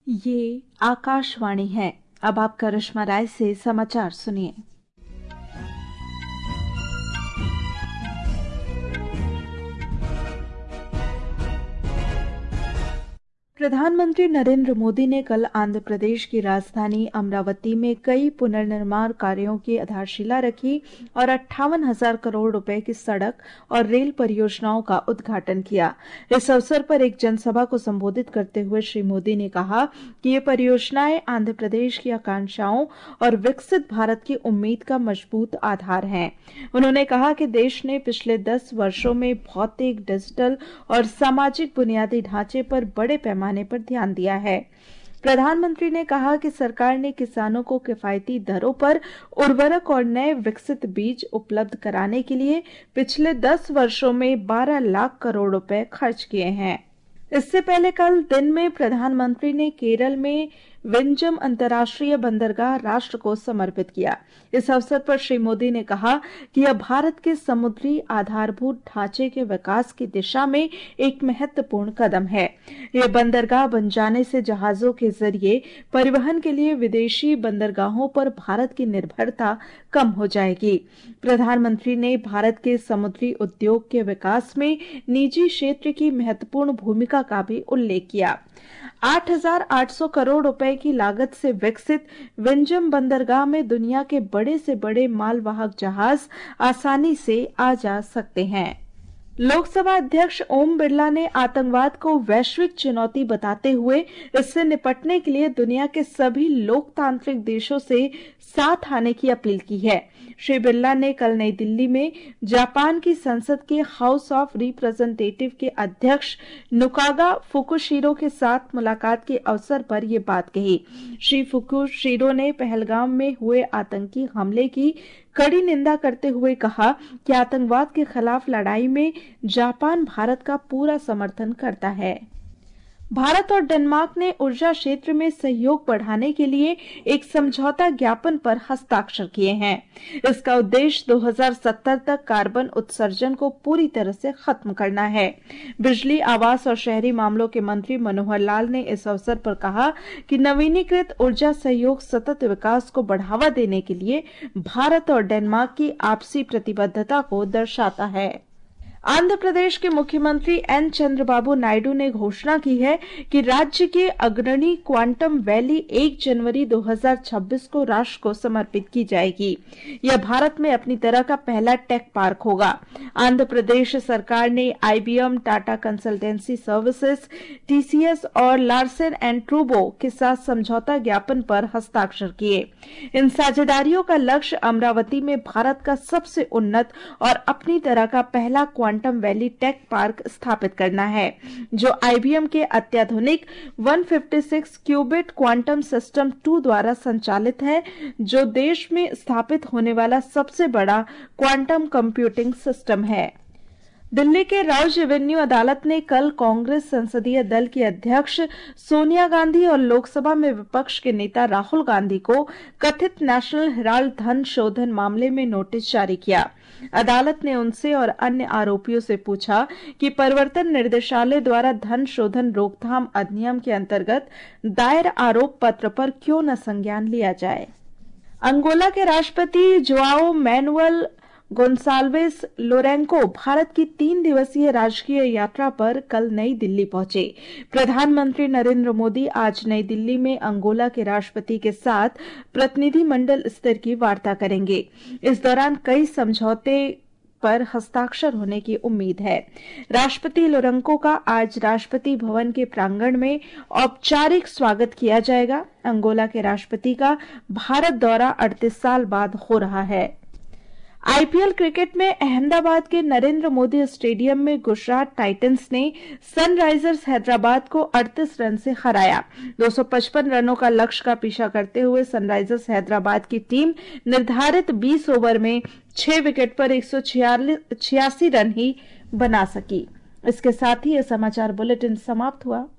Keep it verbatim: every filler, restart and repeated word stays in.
ये आकाशवाणी है। अब आप करिश्मा राय से समाचार सुनिए। प्रधानमंत्री नरेंद्र मोदी ने कल आंध्र प्रदेश की राजधानी अमरावती में कई पुनर्निर्माण कार्यों की आधारशिला रखी और अट्ठावन हजार करोड़ रुपए की सड़क और रेल परियोजनाओं का उद्घाटन किया। इस अवसर पर एक जनसभा को संबोधित करते हुए श्री मोदी ने कहा कि ये परियोजनाएं आंध्र प्रदेश की आकांक्षाओं और विकसित भारत की उम्मीद का मजबूत आधार हैं। उन्होंने कहा कि देश ने पिछले दस वर्षों में भौतिक, डिजिटल और सामाजिक बुनियादी ढांचे पर बड़े पैमाने पर ध्यान दिया है। प्रधानमंत्री ने कहा कि सरकार ने किसानों को किफायती दरों पर उर्वरक और नए विकसित बीज उपलब्ध कराने के लिए पिछले दस वर्षों में बारह लाख करोड़ रुपए खर्च किए हैं। इससे पहले कल दिन में प्रधानमंत्री ने केरल में विंजम अंतर्राष्ट्रीय बंदरगाह राष्ट्र को समर्पित किया। इस अवसर पर श्री मोदी ने कहा कि यह भारत के समुद्री आधारभूत ढांचे के विकास की दिशा में एक महत्वपूर्ण कदम है। यह बंदरगाह बन जाने से जहाजों के जरिए परिवहन के लिए विदेशी बंदरगाहों पर भारत की निर्भरता कम हो जाएगी। प्रधानमंत्री ने भारत के समुद्री उद्योग के विकास में निजी क्षेत्र की महत्वपूर्ण भूमिका का भी उल्लेख किया। आठ हजार आठ सौ करोड़ रुपए की लागत से विकसित विंजम बंदरगाह में दुनिया के बड़े से बड़े मालवाहक जहाज आसानी से आ जा सकते हैं। लोकसभा अध्यक्ष ओम बिरला ने आतंकवाद को वैश्विक चुनौती बताते हुए इससे निपटने के लिए दुनिया के सभी लोकतांत्रिक देशों से साथ आने की अपील की है। श्री बिरला ने कल नई दिल्ली में जापान की संसद के हाउस ऑफ रिप्रेजेंटेटिव के अध्यक्ष नुकागा फुकुशिरो के साथ मुलाकात के अवसर पर ये बात कही। श्री फुकुशिरो ने पहलगाम में हुए आतंकी हमले की कड़ी निंदा करते हुए कहा कि आतंकवाद के खिलाफ लड़ाई में जापान भारत का पूरा समर्थन करता है। भारत और डेनमार्क ने ऊर्जा क्षेत्र में सहयोग बढ़ाने के लिए एक समझौता ज्ञापन पर हस्ताक्षर किए हैं। इसका उद्देश्य दो हज़ार सत्तर तक कार्बन उत्सर्जन को पूरी तरह से खत्म करना है। बिजली, आवास और शहरी मामलों के मंत्री मनोहर लाल ने इस अवसर पर कहा कि नवीनीकृत ऊर्जा सहयोग सतत विकास को बढ़ावा देने के लिए भारत और डेनमार्क की आपसी प्रतिबद्धता को दर्शाता है। आंध्र प्रदेश के मुख्यमंत्री एन चंद्रबाबू नायडू ने घोषणा की है कि राज्य के अग्रणी क्वांटम वैली एक जनवरी दो हज़ार छब्बीस को राष्ट्र को समर्पित की जाएगी। यह भारत में अपनी तरह का पहला टेक पार्क होगा। आंध्र प्रदेश सरकार ने IBM, Tata consultancy services, TCS और लार्सन एंड ट्रूबो के साथ समझौता ज्ञापन पर हस्ताक्षर किए। इन साझेदारियों का लक्ष्य अमरावती में भारत का सबसे उन्नत और अपनी तरह का पहला क्वांटम वैली टेक पार्क स्थापित करना है, जो आईबीएम के अत्याधुनिक एक सौ छप्पन क्यूबिट क्वांटम सिस्टम टू द्वारा संचालित है, जो देश में स्थापित होने वाला सबसे बड़ा क्वांटम कंप्यूटिंग सिस्टम है। दिल्ली के राउज एवेन्यू अदालत ने कल कांग्रेस संसदीय दल की अध्यक्ष सोनिया गांधी और लोकसभा में विपक्ष के नेता राहुल गांधी को कथित नेशनल हेराल्ड धन शोधन मामले में नोटिस जारी किया। अदालत ने उनसे और अन्य आरोपियों से पूछा कि प्रवर्तन निर्देशालय द्वारा धन शोधन रोकथाम अधिनियम के अंतर्गत दायर आरोप पत्र पर क्यों न संज्ञान लिया जाए। अंगोला के राष्ट्रपति Joao Manuel Goncalves Lourenco Bharat की तीन दिवसीय राजकीय यात्रा पर कल नई दिल्ली पहुंचे। प्रधानमंत्री नरेंद्र मोदी आज नई दिल्ली में अंगोला के राष्ट्रपति के साथ प्रतिनिधिमंडल स्तर की वार्ता करेंगे। इस दौरान कई समझौते पर हस्ताक्षर होने की उम्मीद है। राष्ट्रपति लोरेंको का आज राष्ट्रपति भवन के प्रांगण में औपचारिक स्वागत किया जाएगा। अंगोला के राष्ट्रपति का भारत दौरा अड़तीस साल बाद हो रहा है। आईपीएल क्रिकेट में अहमदाबाद के नरेंद्र मोदी स्टेडियम में गुजरात टाइटंस ने सनराइजर्स हैदराबाद को अड़तीस रन से हराया। दो सौ पचपन रनों का लक्ष्य का पीछा करते हुए सनराइजर्स हैदराबाद की टीम निर्धारित बीस ओवर में छह विकेट पर एक सौ छियासी रन ही बना सकी। इसके साथ ही यह समाचार बुलेटिन समाप्त हुआ।